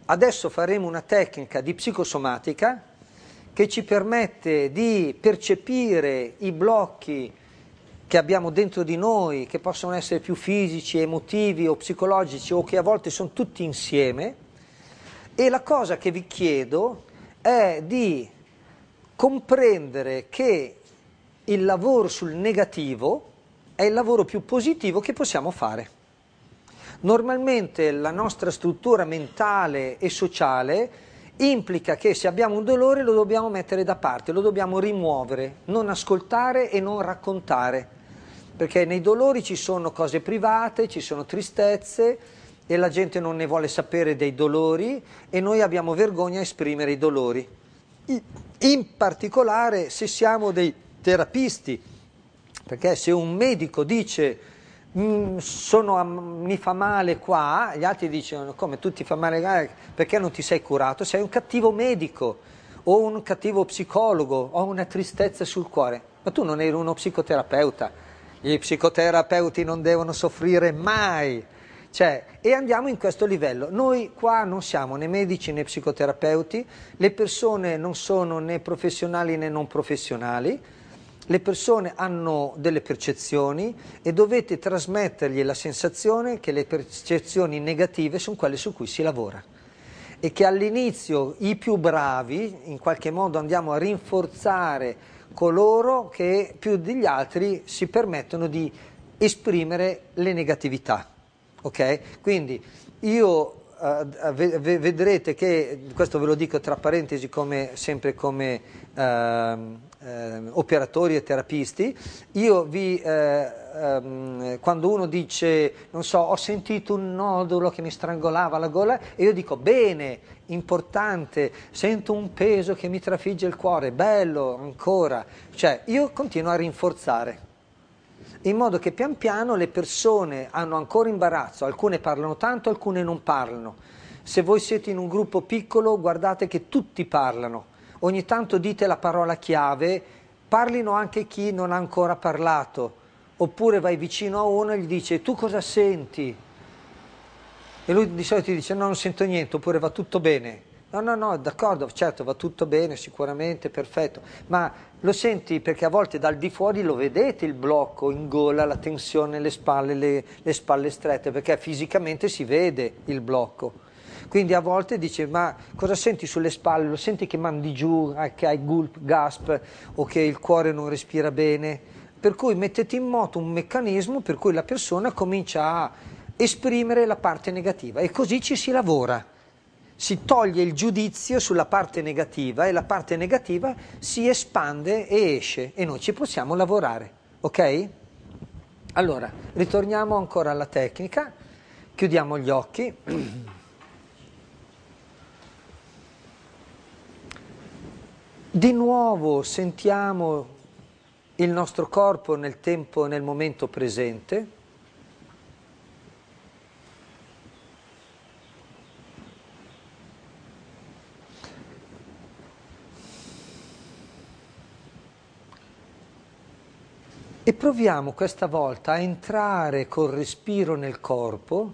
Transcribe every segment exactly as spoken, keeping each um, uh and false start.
adesso faremo una tecnica di psicosomatica che ci permette di percepire i blocchi che abbiamo dentro di noi, che possono essere più fisici, emotivi o psicologici, o che a volte sono tutti insieme. E la cosa che vi chiedo è di comprendere che il lavoro sul negativo è il lavoro più positivo che possiamo fare. Normalmente la nostra struttura mentale e sociale implica che se abbiamo un dolore lo dobbiamo mettere da parte, lo dobbiamo rimuovere, non ascoltare e non raccontare, perché nei dolori ci sono cose private, ci sono tristezze e la gente non ne vuole sapere dei dolori e noi abbiamo vergogna a esprimere i dolori. In particolare se siamo dei terapisti, perché se un medico dice mm, sono, mi fa male qua, gli altri dicono come tu ti fa male perché non ti sei curato, sei un cattivo medico o un cattivo psicologo, ho una tristezza sul cuore, ma tu non eri uno psicoterapeuta, gli psicoterapeuti non devono soffrire mai. Cioè, e andiamo in questo livello. Noi qua non siamo né medici né psicoterapeuti, le persone non sono né professionali né non professionali, le persone hanno delle percezioni e dovete trasmettergli la sensazione che le percezioni negative sono quelle su cui si lavora e che all'inizio i più bravi, in qualche modo andiamo a rinforzare coloro che più degli altri si permettono di esprimere le negatività. Ok? Quindi io uh, vedrete che, questo ve lo dico tra parentesi come, sempre come uh, uh, operatori e terapisti, io vi, uh, um, quando uno dice, non so, ho sentito un nodulo che mi strangolava la gola e io dico bene, importante, sento un peso che mi trafigge il cuore, bello, ancora, cioè io continuo a rinforzare, in modo che pian piano le persone hanno ancora imbarazzo, alcune parlano tanto, alcune non parlano. Se voi siete in un gruppo piccolo, guardate che tutti parlano, ogni tanto dite la parola chiave, parlino anche chi non ha ancora parlato, oppure vai vicino a uno e gli dice tu cosa senti? E lui di solito ti dice no, non sento niente, oppure va tutto bene. No, no, no, d'accordo, certo, va tutto bene, sicuramente, perfetto, ma lo senti perché a volte dal di fuori lo vedete il blocco in gola, la tensione, le spalle, le, le spalle strette, perché fisicamente si vede il blocco. Quindi a volte dice, ma cosa senti sulle spalle? Lo senti che mandi giù, che hai gulp, gasp, o che il cuore non respira bene? Per cui mettete in moto un meccanismo per cui la persona comincia a esprimere la parte negativa e così ci si lavora. Si toglie il giudizio sulla parte negativa e la parte negativa si espande e esce e noi ci possiamo lavorare, ok? Allora, ritorniamo ancora alla tecnica, chiudiamo gli occhi. Di nuovo sentiamo il nostro corpo nel tempo, nel momento presente. E proviamo questa volta a entrare col respiro nel corpo,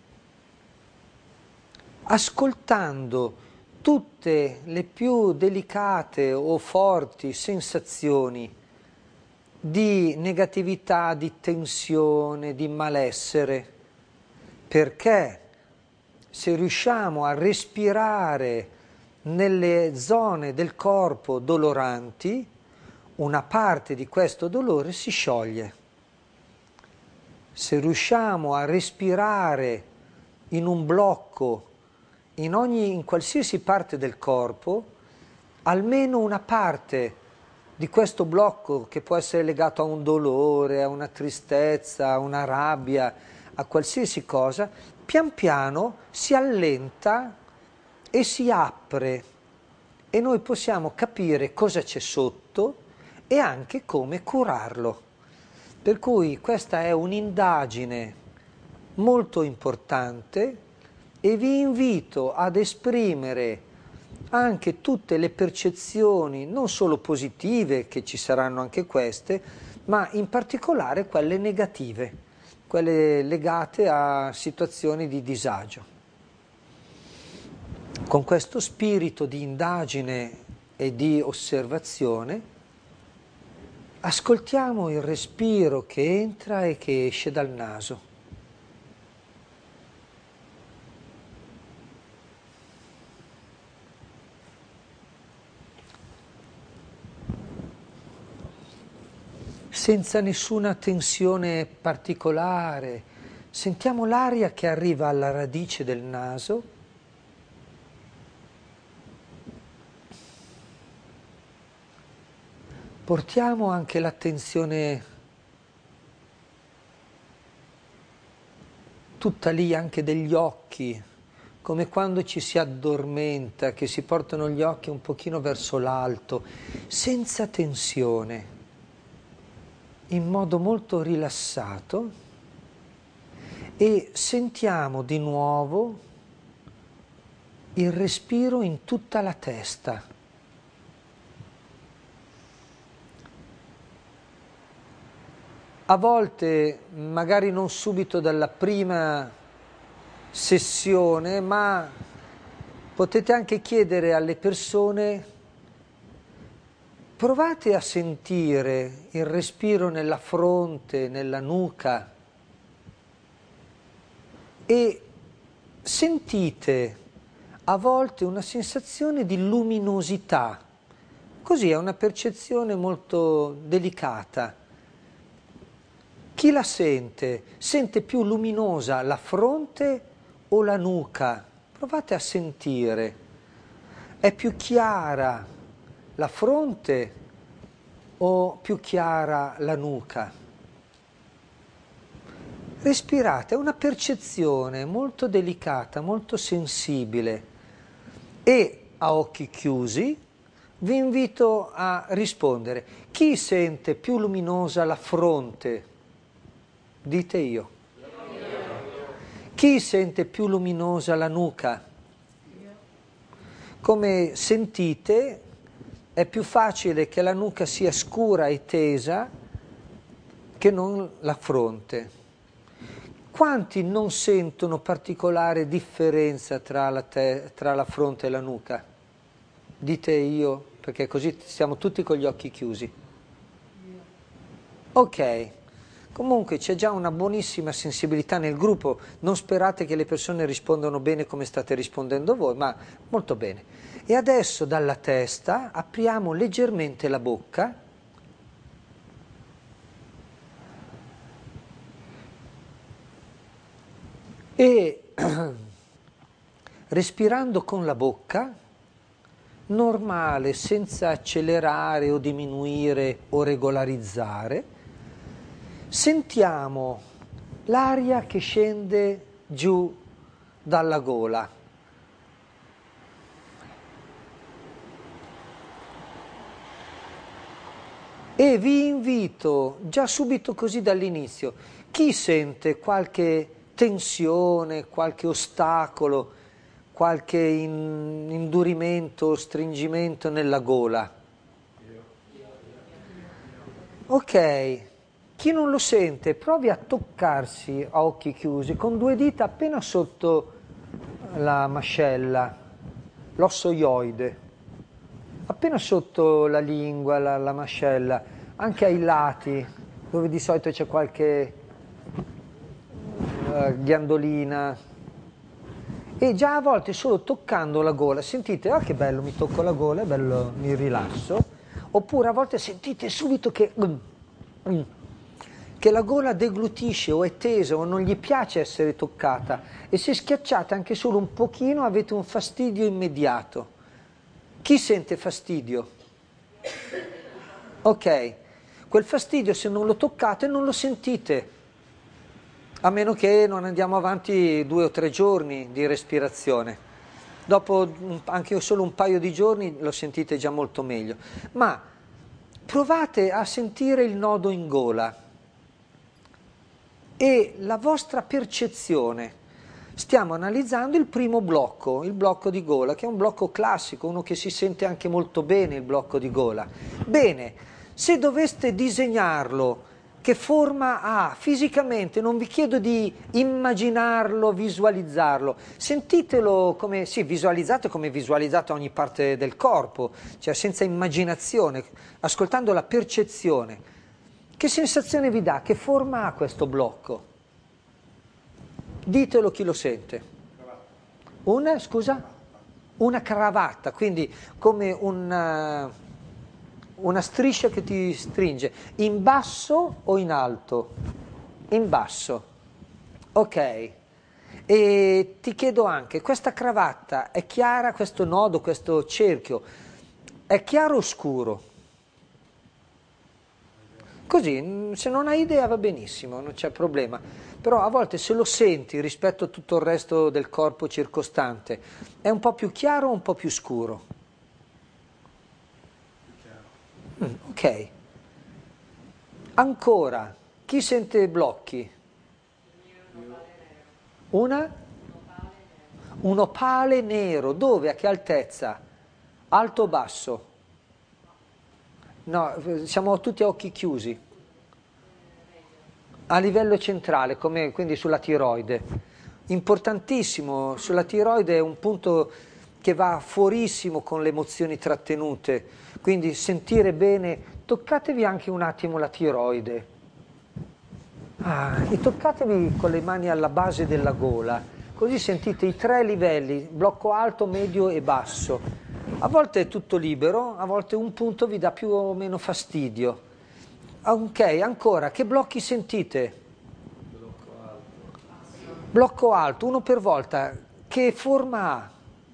ascoltando tutte le più delicate o forti sensazioni di negatività, di tensione, di malessere, perché se riusciamo a respirare nelle zone del corpo doloranti, una parte di questo dolore si scioglie. Se riusciamo a respirare in un blocco, in, ogni, in qualsiasi parte del corpo, almeno una parte di questo blocco, che può essere legato a un dolore, a una tristezza, a una rabbia, a qualsiasi cosa, pian piano si allenta e si apre e noi possiamo capire cosa c'è sotto e anche come curarlo. Per cui questa è un'indagine molto importante e vi invito ad esprimere anche tutte le percezioni, non solo positive, che ci saranno anche queste, ma in particolare quelle negative, quelle legate a situazioni di disagio. Con questo spirito di indagine e di osservazione, ascoltiamo il respiro che entra e che esce dal naso. Senza nessuna tensione particolare, sentiamo l'aria che arriva alla radice del naso portiamo anche l'attenzione tutta lì anche degli occhi, come quando ci si addormenta, che si portano gli occhi un pochino verso l'alto, senza tensione, in modo molto rilassato, e sentiamo di nuovo il respiro in tutta la testa. A volte, magari non subito dalla prima sessione, ma potete anche chiedere alle persone: provate a sentire il respiro nella fronte, nella nuca, e sentite a volte una sensazione di luminosità. Così è una percezione molto delicata. Chi la sente? Sente più luminosa la fronte o la nuca? Provate a sentire. È più chiara la fronte o più chiara la nuca? Respirate, è una percezione molto delicata, molto sensibile, e a occhi chiusi vi invito a rispondere. Chi sente più luminosa la fronte? Dite io. Chi sente più luminosa la nuca? Come sentite, è più facile che la nuca sia scura e tesa che non la fronte. Quanti non sentono particolare differenza tra la, te, tra la fronte e la nuca? Dite io, perché così stiamo tutti con gli occhi chiusi. Ok. Comunque c'è già una buonissima sensibilità nel gruppo, non sperate che le persone rispondano bene come state rispondendo voi, ma molto bene. E adesso dalla testa apriamo leggermente la bocca e respirando con la bocca, normale, senza accelerare o diminuire o regolarizzare, sentiamo l'aria che scende giù dalla gola. E vi invito già subito così dall'inizio, chi sente qualche tensione, qualche ostacolo, qualche in, indurimento, stringimento nella gola? Ok. Chi non lo sente, provi a toccarsi a occhi chiusi con due dita appena sotto la mascella, l'osso ioide, appena sotto la lingua, la, la mascella, anche ai lati, dove di solito c'è qualche uh, ghiandolina. E già a volte solo toccando la gola, sentite, ah che bello, mi tocco la gola, è bello, mi rilasso. Oppure a volte sentite subito che... Mm, mm, che la gola deglutisce o è tesa o non gli piace essere toccata, e se schiacciate anche solo un pochino avete un fastidio immediato. Chi sente fastidio? Ok, quel fastidio se non lo toccate non lo sentite, a meno che non andiamo avanti due o tre giorni di respirazione. Dopo anche solo un paio di giorni lo sentite già molto meglio. Ma provate a sentire il nodo in gola e la vostra percezione. Stiamo analizzando il primo blocco, il blocco di gola, che è un blocco classico, uno che si sente anche molto bene, il blocco di gola. Bene, se doveste disegnarlo Che forma ha fisicamente? Non vi chiedo di immaginarlo, visualizzarlo. Sentitelo come, sì, visualizzate come visualizzate ogni parte del corpo, cioè senza immaginazione, ascoltando la percezione. Che sensazione vi dà? Che forma ha questo blocco? Ditelo chi lo sente. Una, scusa? Una cravatta, quindi come una... una striscia che ti stringe, in basso o in alto? In basso. Ok. E ti chiedo anche, questa cravatta è chiara, questo nodo, questo cerchio, è chiaro o scuro? Così, se non hai idea va benissimo, non c'è problema. Però a volte se lo senti rispetto a tutto il resto del corpo circostante, è un po' più chiaro o un po' più scuro? Mm, ok. Ancora, chi sente blocchi? Una? Un opale nero. Dove? A che altezza? Alto o basso? No, siamo tutti a occhi chiusi. A livello centrale, come quindi sulla tiroide. Importantissimo, sulla tiroide è un punto che va fuorissimo con le emozioni trattenute, quindi sentire bene, toccatevi anche un attimo la tiroide, ah, e toccatevi con le mani alla base della gola, così sentite i tre livelli, blocco alto, medio e basso. A volte è tutto libero, a volte un punto vi dà più o meno fastidio. Ok, ancora, che blocchi sentite? Blocco alto. Blocco alto, uno per volta, che forma ha?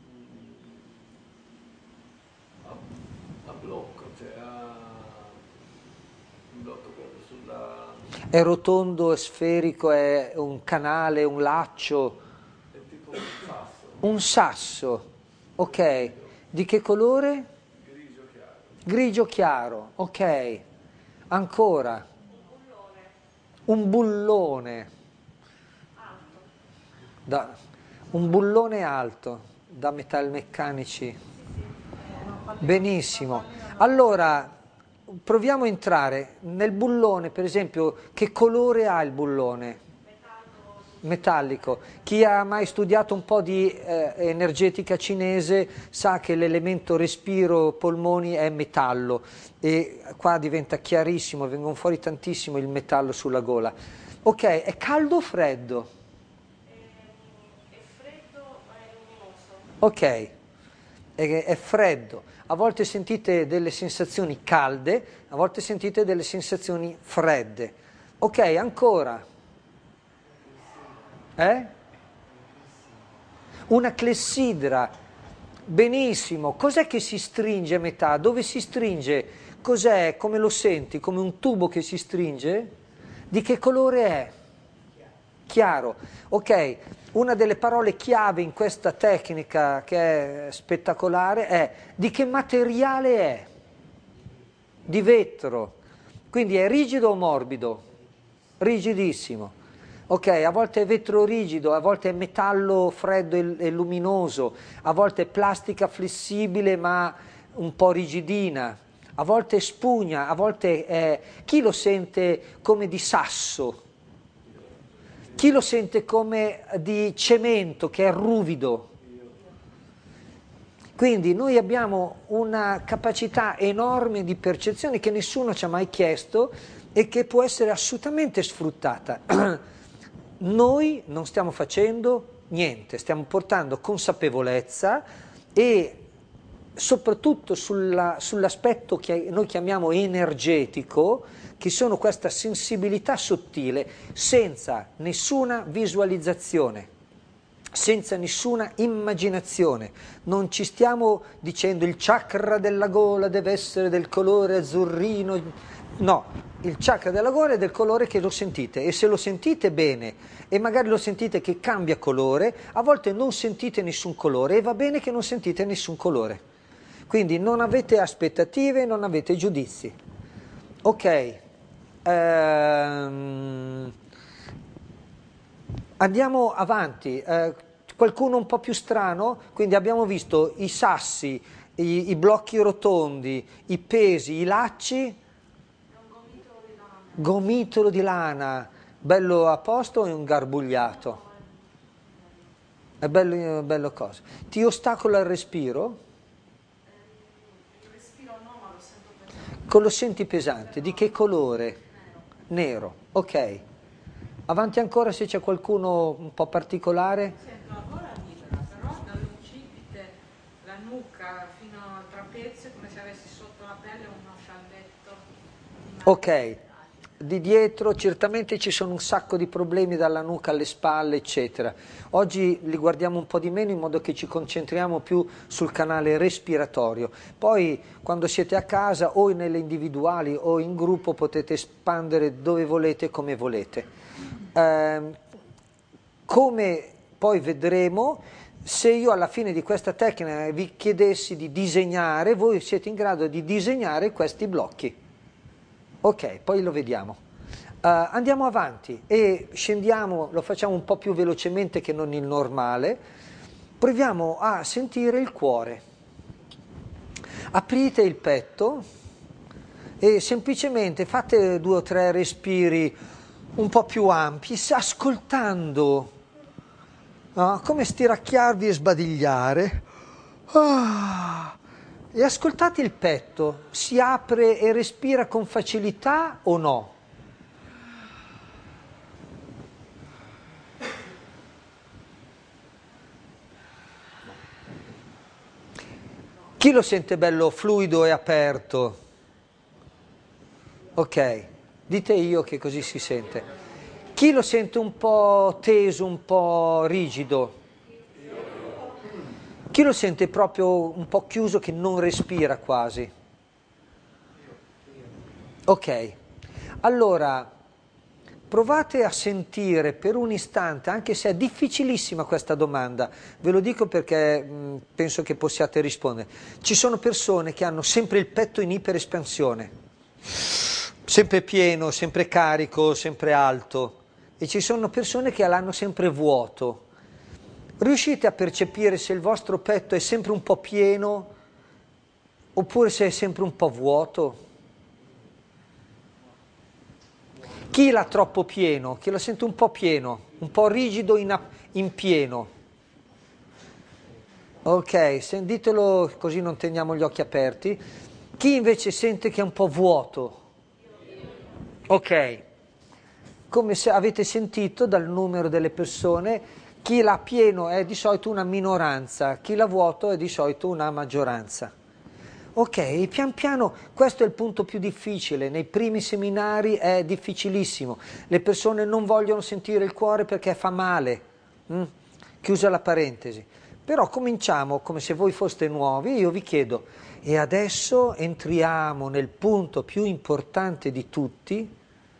A blocco, cioè a un blocco proprio sulla... È rotondo, è sferico, è un canale, un laccio? È tipo un sasso. Un sasso, ok. Di che colore? Grigio chiaro. Grigio chiaro, ok. Ancora. Un bullone. Da, un bullone alto, da metalmeccanici. Benissimo. Allora, proviamo a entrare nel bullone, per esempio, che colore ha il bullone? Metallico. Chi ha mai studiato un po' di eh, energetica cinese sa che l'elemento respiro polmoni è metallo e qua diventa chiarissimo, vengono fuori tantissimo il metallo sulla gola. Ok, è caldo o freddo? È freddo ma è luminoso. Ok, è, è freddo. A volte sentite delle sensazioni calde, a volte sentite delle sensazioni fredde. Ok, ancora. Eh? Una clessidra, benissimo. Cos'è che si stringe a metà? Dove si stringe? Cos'è? Come lo senti? Come un tubo che si stringe? Di che colore è? Chiaro. Ok, una delle parole chiave in questa tecnica che è spettacolare è di che materiale è? Di vetro. Quindi è rigido o morbido? Rigidissimo. Ok, a volte è vetro rigido, a volte è metallo freddo e, e luminoso, a volte è plastica flessibile ma un po' rigidina, a volte è spugna, a volte è... Chi lo sente come di sasso? Chi lo sente come di cemento, che è ruvido? Quindi noi abbiamo una capacità enorme di percezione che nessuno ci ha mai chiesto e che può essere assolutamente sfruttata. Noi non stiamo facendo niente, stiamo portando consapevolezza e soprattutto sulla, sull'aspetto che noi chiamiamo energetico, che sono questa sensibilità sottile, senza nessuna visualizzazione, senza nessuna immaginazione. Non ci stiamo dicendo il chakra della gola deve essere del colore azzurrino, no. Il chakra della gola è del colore che lo sentite e se lo sentite bene e magari lo sentite che cambia colore, a volte non sentite nessun colore e va bene che non sentite nessun colore. Quindi non avete aspettative, non avete giudizi. Ok, ehm, andiamo avanti. Eh, qualcuno un po' più strano? Quindi abbiamo visto i sassi, i, i blocchi rotondi, i pesi, i lacci. Gomitolo di lana, bello a posto o è un garbugliato? È bello, bello cosa. Ti ostacola il respiro? Il respiro no, ma lo sento pesante. Con lo senti pesante, di che colore? Nero, ok. Avanti ancora se c'è qualcuno un po' particolare. Sento la gola libera, però dall'incipite, la nuca fino al trapezio è come se avessi sotto la pelle uno scialletto. Ok, di dietro certamente ci sono un sacco di problemi dalla nuca alle spalle, eccetera. Oggi li guardiamo un po' di meno in modo che ci concentriamo più sul canale respiratorio. Poi quando siete a casa o nelle individuali o in gruppo potete espandere dove volete, come volete. Eh, come poi vedremo, se io alla fine di questa tecnica vi chiedessi di disegnare, voi siete in grado di disegnare questi blocchi. Ok, poi lo vediamo. Uh, andiamo avanti e scendiamo, lo facciamo un po' più velocemente che non il normale. Proviamo a sentire il cuore. Aprite il petto e semplicemente fate due o tre respiri un po' più ampi, ascoltando, no? Come stiracchiarvi e sbadigliare. Ah. E ascoltate il petto, si apre e respira con facilità o no? Chi lo sente bello fluido e aperto? Ok, dite io che così si sente. Chi lo sente un po' teso, un po' rigido? Chi lo sente proprio un po' chiuso che non respira quasi? Ok, allora provate a sentire per un istante, anche se è difficilissima questa domanda, ve lo dico perché mh, penso che possiate rispondere. Ci sono persone che hanno sempre il petto in iperespansione, sempre pieno, sempre carico, sempre alto, e ci sono persone che l'hanno sempre vuoto. Riuscite a percepire se il vostro petto è sempre un po' pieno oppure se è sempre un po' vuoto? Chi l'ha troppo pieno? Chi lo sente un po' pieno, un po' rigido in, in pieno? Ok, ditelo così non teniamo gli occhi aperti. Chi invece sente che è un po' vuoto? Ok, come se avete sentito dal numero delle persone, chi l'ha pieno è di solito una minoranza, chi l'ha vuoto è di solito una maggioranza. Ok, pian piano questo è il punto più difficile, nei primi seminari è difficilissimo, le persone non vogliono sentire il cuore perché fa male, mm? Chiusa la parentesi. Però cominciamo come se voi foste nuovi, io vi chiedo, e adesso entriamo nel punto più importante di tutti,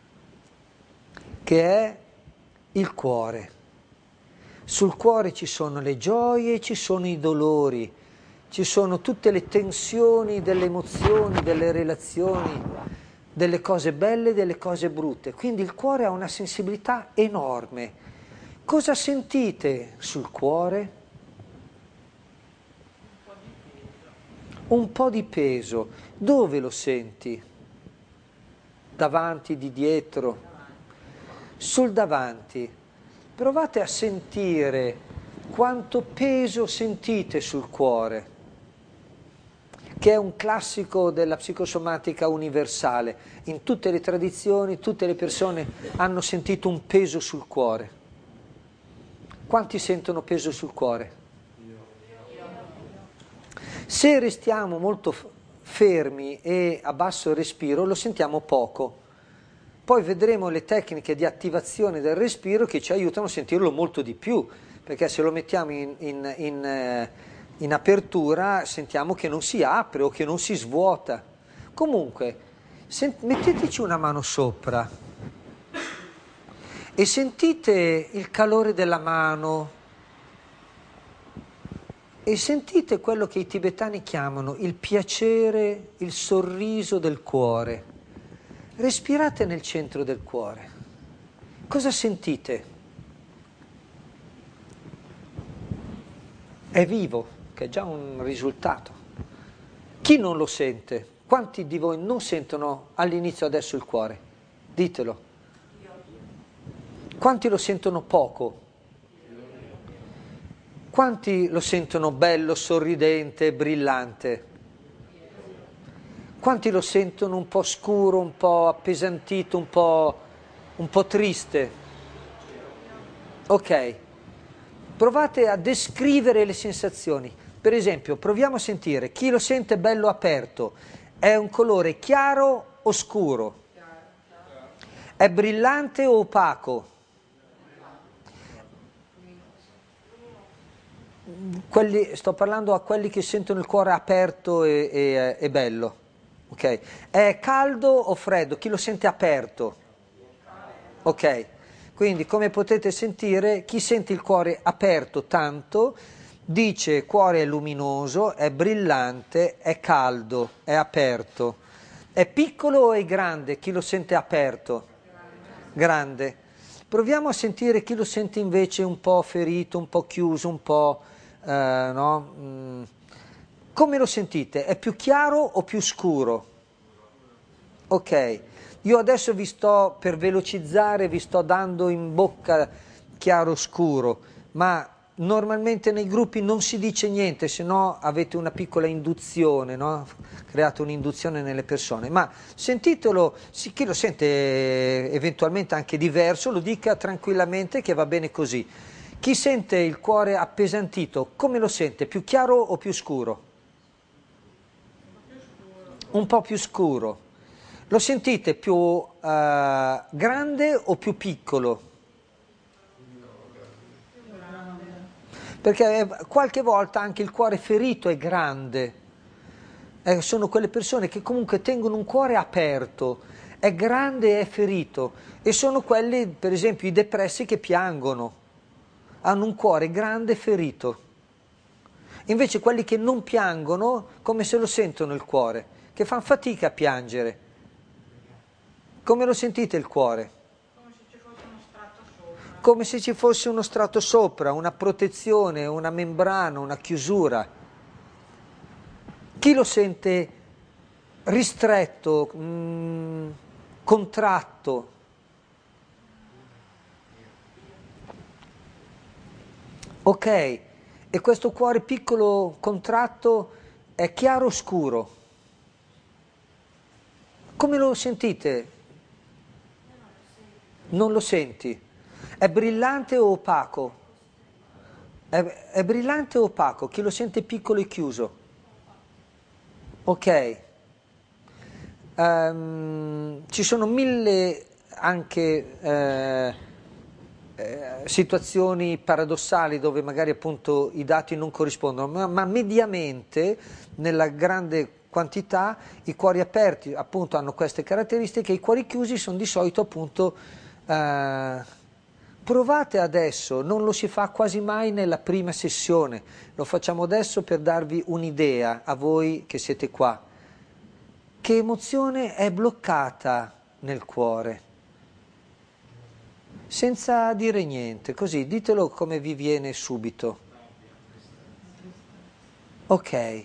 che è il cuore. Sul cuore ci sono le gioie, ci sono i dolori, ci sono tutte le tensioni delle emozioni, delle relazioni, delle cose belle e delle cose brutte. Quindi il cuore ha una sensibilità enorme. Cosa sentite sul cuore? Un po' di peso. Dove lo senti? Davanti, di dietro? Sul davanti. Provate a sentire quanto peso sentite sul cuore, che è un classico della psicosomatica universale. In tutte le tradizioni, tutte le persone hanno sentito un peso sul cuore. Quanti sentono peso sul cuore? Se restiamo molto fermi e a basso respiro, lo sentiamo poco. Poi vedremo le tecniche di attivazione del respiro che ci aiutano a sentirlo molto di più, perché se lo mettiamo in, in, in, in apertura sentiamo che non si apre o che non si svuota. Comunque, sent- metteteci una mano sopra e sentite il calore della mano e sentite quello che i tibetani chiamano il piacere, il sorriso del cuore. Respirate nel centro del cuore. Cosa sentite? È vivo, che è già un risultato. Chi non lo sente? Quanti di voi non sentono all'inizio adesso il cuore? Ditelo. Quanti lo sentono poco? Quanti lo sentono bello, sorridente, brillante? Quanti lo sentono un po' scuro, un po' appesantito, un po', un po' triste? Ok, provate a descrivere le sensazioni. Per esempio, proviamo a sentire chi lo sente bello aperto. È un colore chiaro o scuro? È brillante o opaco? Quelli, sto parlando a quelli che sentono il cuore aperto e, e, e bello. Ok, è caldo o freddo? Chi lo sente aperto? Ok, quindi come potete sentire, chi sente il cuore aperto tanto dice cuore è luminoso, è brillante, è caldo, è aperto. È piccolo o è grande? Chi lo sente aperto? Grande. Proviamo a sentire chi lo sente invece un po' ferito, un po' chiuso, un po'... Eh, no? Mm. Come lo sentite? È più chiaro o più scuro? Ok, io adesso vi sto, per velocizzare, vi sto dando in bocca chiaro scuro, ma normalmente nei gruppi non si dice niente, se no avete una piccola induzione, no? Create un'induzione nelle persone, ma sentitelo, sì, chi lo sente eventualmente anche diverso, lo dica tranquillamente che va bene così. Chi sente il cuore appesantito, come lo sente? Più chiaro o più scuro? Un po' più scuro. Lo sentite più uh, grande o più piccolo? Perché qualche volta anche il cuore ferito è grande. Eh, sono quelle persone che comunque tengono un cuore aperto, è grande e è ferito. E sono quelli, per esempio, i depressi che piangono. Hanno un cuore grande e ferito. Invece quelli che non piangono, come se lo sentono il cuore, che fanno fatica a piangere. Come lo sentite il cuore? Come se ci fosse uno strato sopra. Come se ci fosse uno strato sopra, una protezione, una membrana, una chiusura. Chi lo sente ristretto, mh, contratto? Ok, e questo cuore piccolo, contratto, è chiaro o scuro? Come lo sentite? Non lo senti? È brillante o opaco? È, è brillante o opaco? Chi lo sente piccolo e chiuso? Ok. Um, ci sono mille anche eh, eh, situazioni paradossali dove magari appunto i dati non corrispondono, ma, ma mediamente nella grande quantità i cuori aperti appunto hanno queste caratteristiche, i cuori chiusi sono di solito appunto eh, provate adesso, non lo si fa quasi mai nella prima sessione, lo facciamo adesso per darvi un'idea a voi che siete qua. Che emozione è bloccata nel cuore? Senza dire niente, così ditelo come vi viene subito. Ok.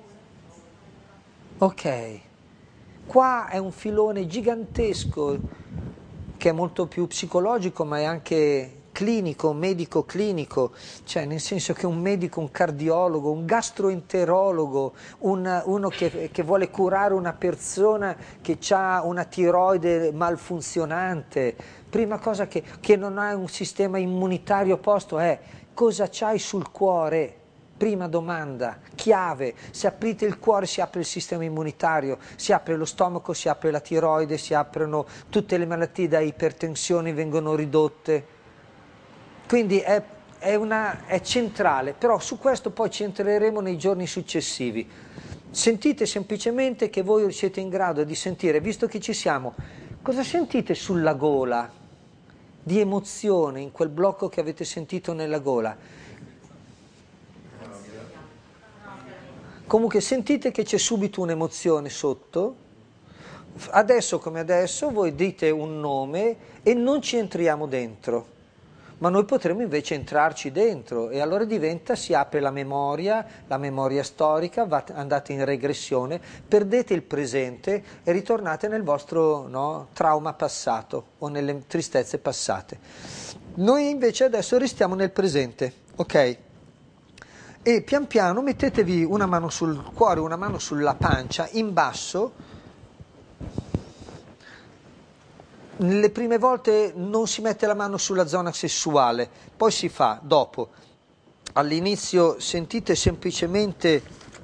Ok. Qua è un filone gigantesco che è molto più psicologico, ma è anche clinico, medico clinico, cioè nel senso che un medico, un cardiologo, un gastroenterologo, un, uno che, che vuole curare una persona che ha una tiroide malfunzionante, prima cosa che, che non ha un sistema immunitario a posto è cosa c'hai sul cuore? Prima domanda, chiave, se aprite il cuore si apre il sistema immunitario, si apre lo stomaco, si apre la tiroide, si aprono tutte le malattie da ipertensione, vengono ridotte. Quindi è, è, una, è centrale, però su questo poi ci entreremo nei giorni successivi. Sentite semplicemente che voi siete in grado di sentire, visto che ci siamo, cosa sentite sulla gola di emozione in quel blocco che avete sentito nella gola? Comunque sentite che c'è subito un'emozione sotto, adesso come adesso voi dite un nome e non ci entriamo dentro, ma noi potremo invece entrarci dentro e allora diventa, si apre la memoria, la memoria storica, va, andate in regressione, perdete il presente e ritornate nel vostro, no, trauma passato o nelle tristezze passate. Noi invece adesso restiamo nel presente, ok? E pian piano mettetevi una mano sul cuore, una mano sulla pancia, in basso. Nelle prime volte non si mette la mano sulla zona sessuale, poi si fa dopo. All'inizio sentite semplicemente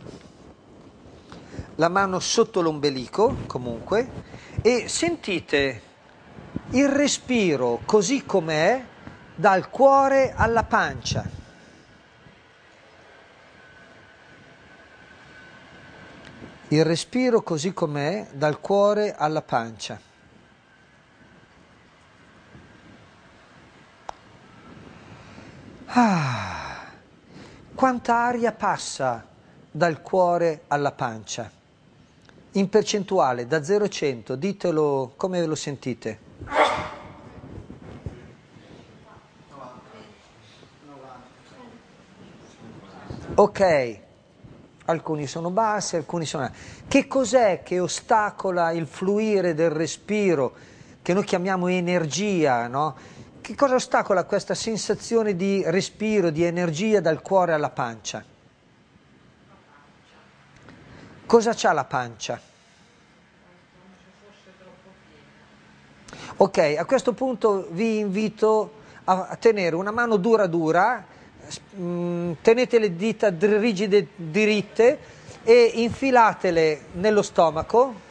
la mano sotto l'ombelico, comunque, e sentite il respiro così com'è dal cuore alla pancia. Il respiro così com'è dal cuore alla pancia. Ah, quanta aria passa dal cuore alla pancia? In percentuale, da zero a cento, ditelo come ve lo sentite. Ok, alcuni sono bassi, alcuni sono alti. Che cos'è che ostacola il fluire del respiro, che noi chiamiamo energia, no? Che cosa ostacola questa sensazione di respiro, di energia dal cuore alla pancia? Cosa c'ha la pancia? Ok, a questo punto vi invito a tenere una mano dura dura, tenete le dita rigide diritte e infilatele nello stomaco.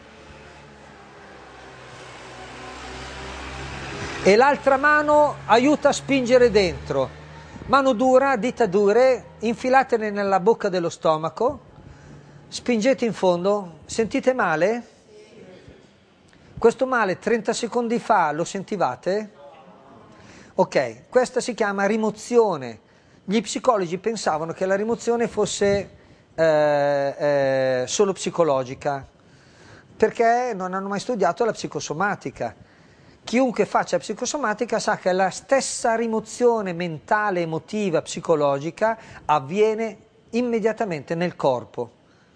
E l'altra mano aiuta a spingere dentro. Mano dura, dita dure, infilatele nella bocca dello stomaco, spingete in fondo. Sentite male? Questo male trenta secondi fa lo sentivate? Ok, questa si chiama rimozione. Gli psicologi pensavano che la rimozione fosse eh, eh, solo psicologica, perché non hanno mai studiato la psicosomatica. Chiunque faccia psicosomatica sa che la stessa rimozione mentale, emotiva, psicologica avviene immediatamente nel corpo.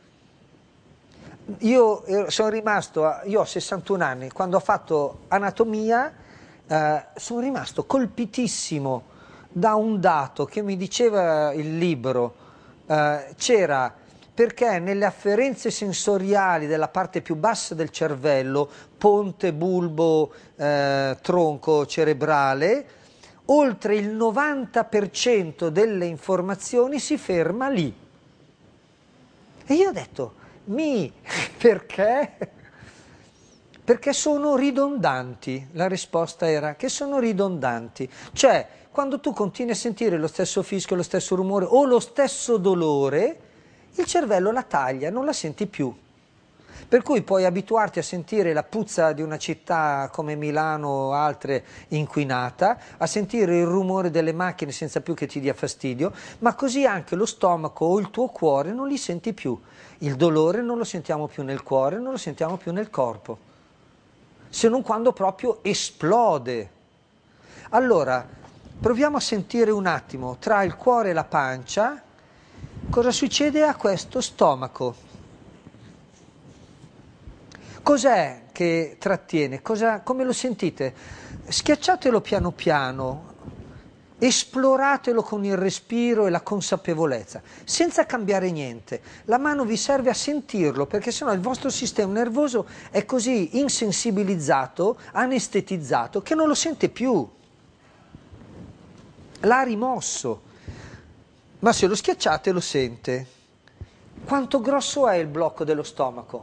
Io sono rimasto, io ho sessantuno anni, quando ho fatto anatomia eh, sono rimasto colpitissimo da un dato che mi diceva il libro, eh, c'era... perché nelle afferenze sensoriali della parte più bassa del cervello, ponte, bulbo, eh, tronco cerebrale, oltre il novanta per cento delle informazioni si ferma lì. E io ho detto, mi, perché? Perché sono ridondanti. La risposta era che sono ridondanti. Cioè, quando tu continui a sentire lo stesso fischio, lo stesso rumore o lo stesso dolore, il cervello la taglia, non la senti più. Per cui puoi abituarti a sentire la puzza di una città come Milano o altre inquinata, a sentire il rumore delle macchine senza più che ti dia fastidio, ma così anche lo stomaco o il tuo cuore non li senti più. Il dolore non lo sentiamo più nel cuore, non lo sentiamo più nel corpo, se non quando proprio esplode. Allora, proviamo a sentire un attimo tra il cuore e la pancia cosa succede a questo stomaco. Cos'è che trattiene? Cosa, come lo sentite? Schiacciatelo piano piano, esploratelo con il respiro e la consapevolezza, senza cambiare niente. La mano vi serve a sentirlo, perché sennò il vostro sistema nervoso è così insensibilizzato, anestetizzato, che non lo sente più. L'ha rimosso. Ma se lo schiacciate lo sente. Quanto grosso è il blocco dello stomaco?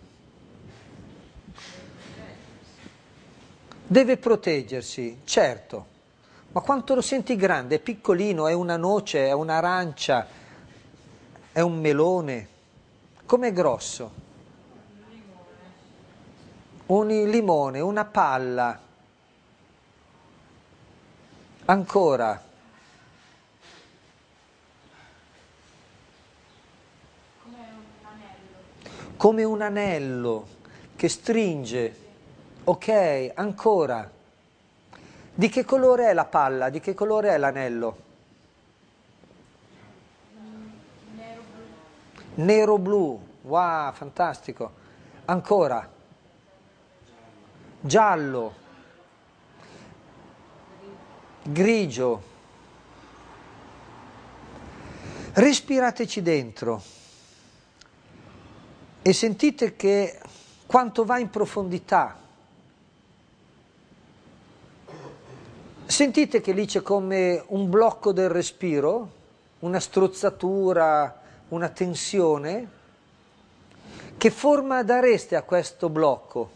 Deve proteggersi, certo. Ma quanto lo senti grande? È piccolino, è una noce, è un'arancia, è un melone. Com'è grosso? Un limone, una palla. Ancora. Come un anello che stringe. Ok, ancora. Di che colore è la palla? Di che colore è l'anello? Nero-blu. Wow, fantastico. Ancora. Giallo. Grigio. Respirateci dentro e sentite che quanto va in profondità. Sentite che lì c'è come un blocco del respiro, una strozzatura, una tensione. Che forma dareste a questo blocco?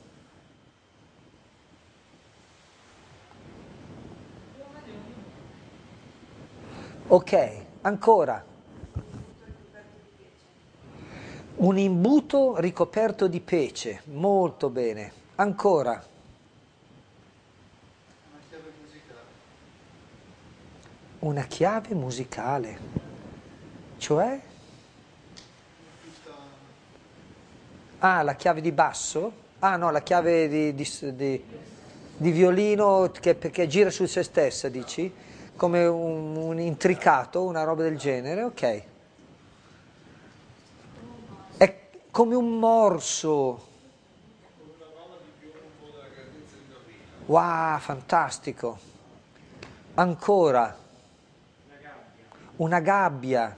Ok, ancora. Un imbuto ricoperto di pece, molto bene. Ancora. Una chiave musicale, cioè? Ah, la chiave di basso? Ah no, la chiave di, di, di, di violino che, che gira su se stessa, dici? Come un, un intricato, una roba del genere, ok. È come un morso. Wow, fantastico. Ancora. Una gabbia.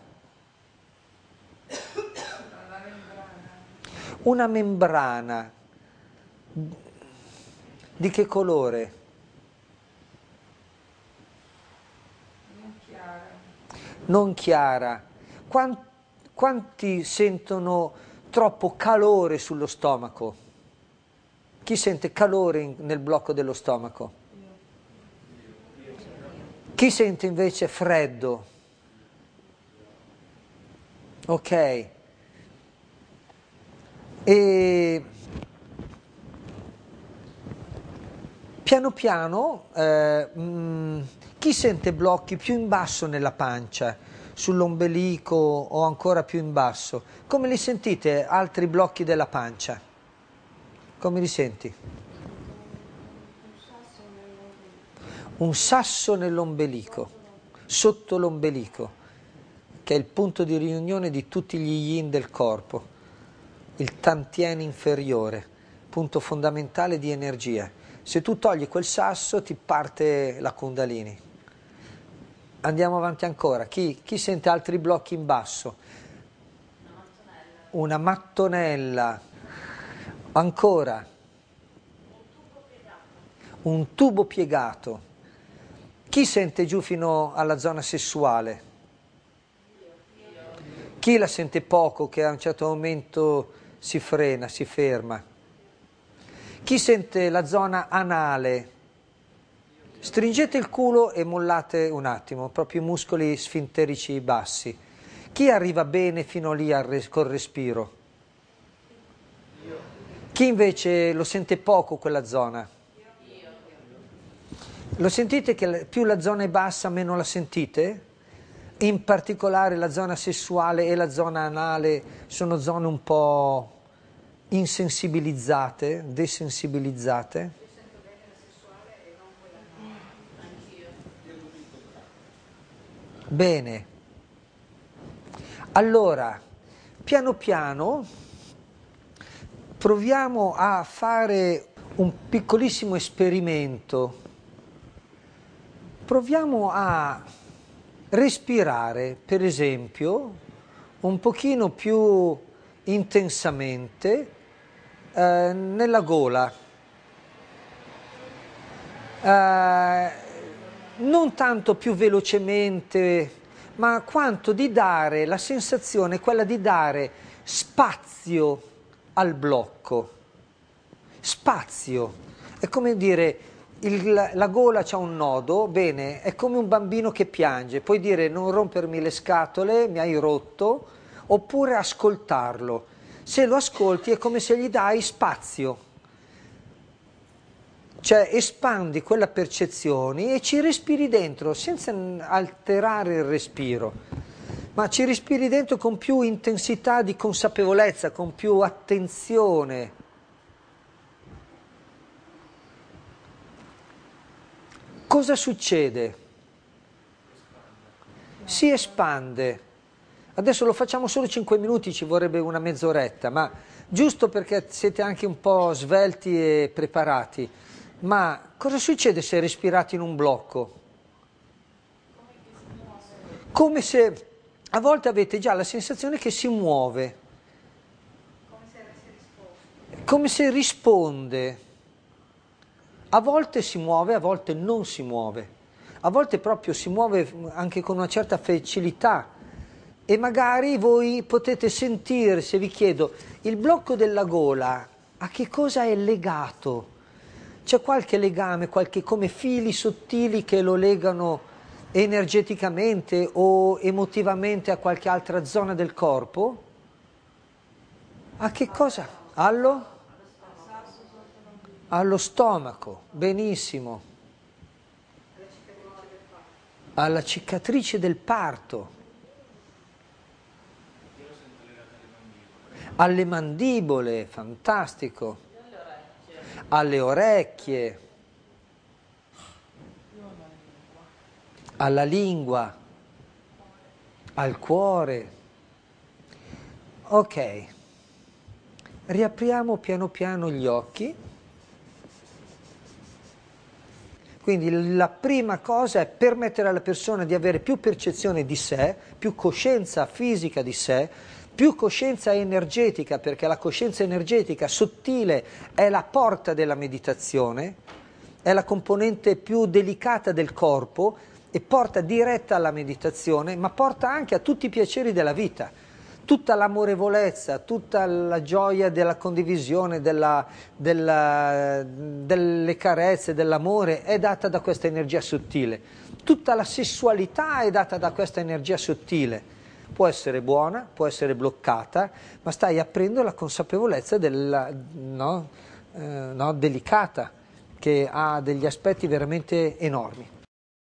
Una membrana. Di che colore? Non chiara. Non chiara. Quanti, quanti sentono troppo calore sullo stomaco? Chi sente calore in, nel blocco dello stomaco? Chi sente invece freddo? Ok. E piano piano, eh, mh, chi sente blocchi più in basso nella pancia, sull'ombelico o ancora più in basso? Come li sentite altri blocchi della pancia? Come li senti? Un sasso nell'ombelico, sotto l'ombelico, che è il punto di riunione di tutti gli yin del corpo, il tantien inferiore, punto fondamentale di energia. Se tu togli quel sasso ti parte la Kundalini. Andiamo avanti ancora. Chi, chi sente altri blocchi in basso? Una mattonella. Ancora. Un tubo piegato. Chi sente giù fino alla zona sessuale? Chi la sente poco, che a un certo momento si frena, si ferma? Chi sente la zona anale? Stringete il culo e mollate un attimo, proprio i muscoli sfinterici bassi. Chi arriva bene fino lì al res- col respiro? Chi invece lo sente poco quella zona? Lo sentite che più la zona è bassa meno la sentite? In particolare la zona sessuale e la zona anale sono zone un po' insensibilizzate, desensibilizzate. Bene. Allora, piano piano proviamo a fare un piccolissimo esperimento. Proviamo a respirare, per esempio, un pochino più intensamente eh, nella gola. Eh, non tanto più velocemente, ma quanto di dare la sensazione, quella di dare spazio al blocco. Spazio. È come dire, il, la gola c'ha un nodo, bene, è come un bambino che piange. Puoi dire non rompermi le scatole, mi hai rotto, oppure ascoltarlo. Se lo ascolti è come se gli dai spazio. Cioè espandi quella percezione e ci respiri dentro senza alterare il respiro, ma ci respiri dentro con più intensità di consapevolezza, con più attenzione. cosa succede? Si espande. Adesso lo facciamo solo cinque minuti, ci vorrebbe una mezz'oretta, ma giusto perché siete anche un po' svelti e preparati. Ma cosa succede se respirate in un blocco? Come se a volte avete già la sensazione che si muove, come se risponde. A volte si muove, a volte non si muove, a volte proprio si muove anche con una certa facilità. E magari voi potete sentire, se vi chiedo, il blocco della gola, a che cosa è legato? C'è qualche legame, qualche, come fili sottili che lo legano energeticamente o emotivamente a qualche altra zona del corpo? A che cosa? Allo? Allo stomaco, benissimo. Alla cicatrice del parto. Alle mandibole, fantastico, alle orecchie, alla lingua, al cuore. Ok, riapriamo piano piano gli occhi. Quindi la prima cosa è permettere alla persona di avere più percezione di sé, più coscienza fisica di sé, più coscienza energetica, perché la coscienza energetica sottile è la porta della meditazione, è la componente più delicata del corpo e porta diretta alla meditazione, ma porta anche a tutti i piaceri della vita, tutta l'amorevolezza, tutta la gioia della condivisione, della, della, delle carezze, dell'amore è data da questa energia sottile, tutta la sessualità è data da questa energia sottile. Può essere buona, può essere bloccata, ma stai aprendo la consapevolezza della, no, eh, no, delicata, che ha degli aspetti veramente enormi.